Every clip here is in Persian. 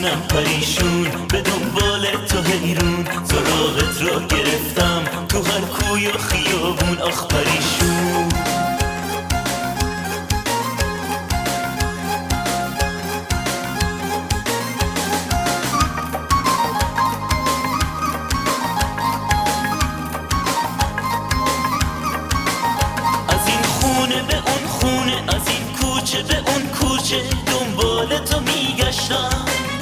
پریشونم پریشون به دنبال تو حیرون، سراغت رو گرفتم تو هر کوی و خیابون. آخ پریشون از این خونه به اون خونه، از این کوچه به اون کوچه دنبال تو میگشتم،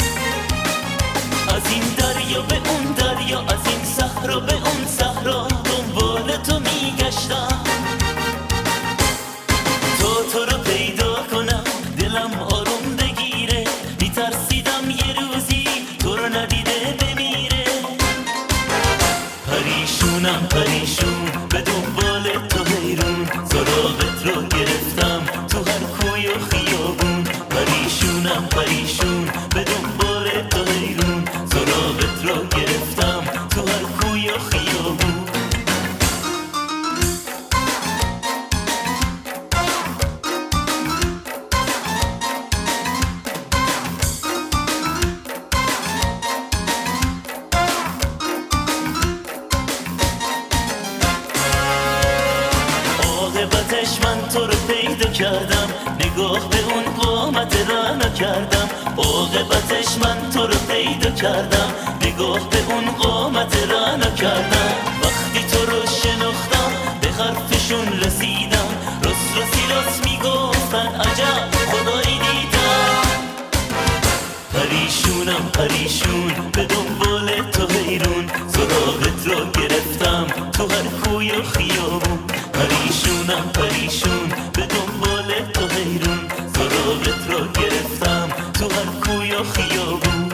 از این دریا به اون دریا، از این صحرا به اون صحرا دنبال تو میگشتم. تو رو پیدا کنم دلم آروم بگیره، میترسیدم یه روزی تو رو ندیده بمیره. پریشونم پریشون به دنبال تو حیرون، سراغت رو گرفتم تو هر کوی و خیابون. پریشونم پریشون به دنبال تو حیرون، سراغت رو گرفتم تو هر کوی و خیابون. عاقبتش من تو رو پیدا کردم، نگاه به اون قامت رعنا کردم. عاقبتش من تو رو پیدا کردم، نگاه به اون قامت رعنا کردم. وقتی تو رو شناختم به حرفشون رسیدم، راست میگفتن عجب خدایی دیدم. پریشونم پریشون به دنبال تو حیرون، سراغت رو گرفتم تو هر کوی و خیابون. پریشونم پریشون به دنبال تو حیرون، سراغت رو گرفتم تو هر کوی و خیابون.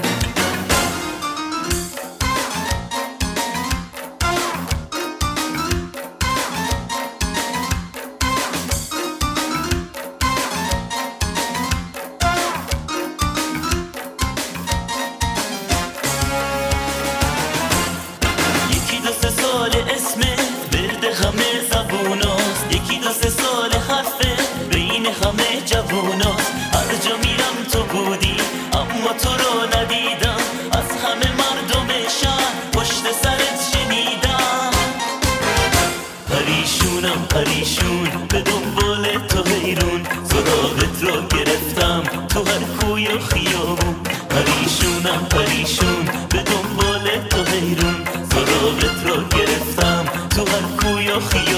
یکی دو سه سال اسمت ورد همه زبوناست، یکی دو سه سال حرفه بین همه جووناست. هر جا میرم تو بودی اما تو رو ندیدم، از همه مردم شهر پشت سرت شنیدم. پریشونم پریشون به دنبال تو حیرون، سراغت رو گرفتم تو هر کوی و خیابون. پریشونم پریشون به دنبال تو حیرون، سراغت رو گرفتم تو هر کوی و خیابون.